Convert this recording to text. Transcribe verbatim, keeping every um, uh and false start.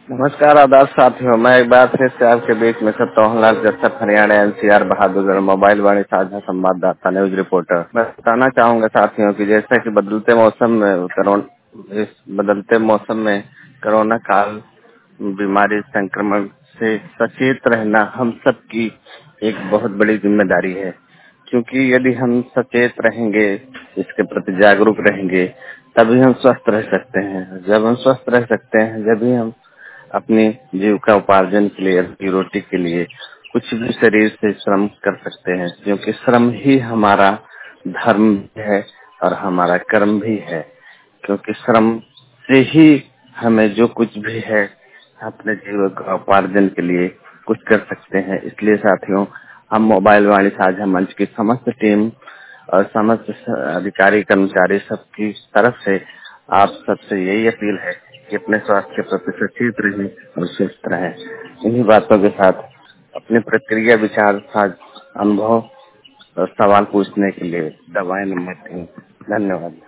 नमस्कार आदाब साथियों, मैं एक बार फिर से आपके बीच में सत्तावन जसर हरियाणा एनसीआर बहादुरगढ़ मोबाइल वाणी साझा संवाददाता न्यूज रिपोर्टर। मैं बताना चाहूंगा साथियों कि जैसा कि बदलते मौसम में कोरोना इस बदलते मौसम में कोरोना काल बीमारी संक्रमण से सचेत रहना हम सबकी एक बहुत बड़ी जिम्मेदारी है, क्योंकि यदि हम सचेत रहेंगे, इसके प्रति जागरूक रहेंगे, तभी हम स्वस्थ रह सकते हैं। जब हम स्वस्थ रह सकते हैं, जब भी हम अपनी जीविका उपार्जन के लिए, अपनी रोटी के लिए कुछ भी शरीर से श्रम कर सकते हैं, क्योंकि श्रम ही हमारा धर्म है और हमारा कर्म भी है। क्योंकि श्रम से ही हमें जो कुछ भी है अपने जीविका उपार्जन के लिए कुछ कर सकते हैं। इसलिए साथियों, हम मोबाइल वाणी साझा मंच की समस्त टीम और समस्त अधिकारी कर्मचारी सबकी तरफ से आप सबसे यही अपील है कि अपने स्वास्थ्य के प्रति सचेत रहें और स्वस्थ रहें। इन्हीं बातों के साथ अपनी प्रक्रिया, विचार, साझ अनुभव और सवाल पूछने के लिए दबाएं नंबर तीन। धन्यवाद।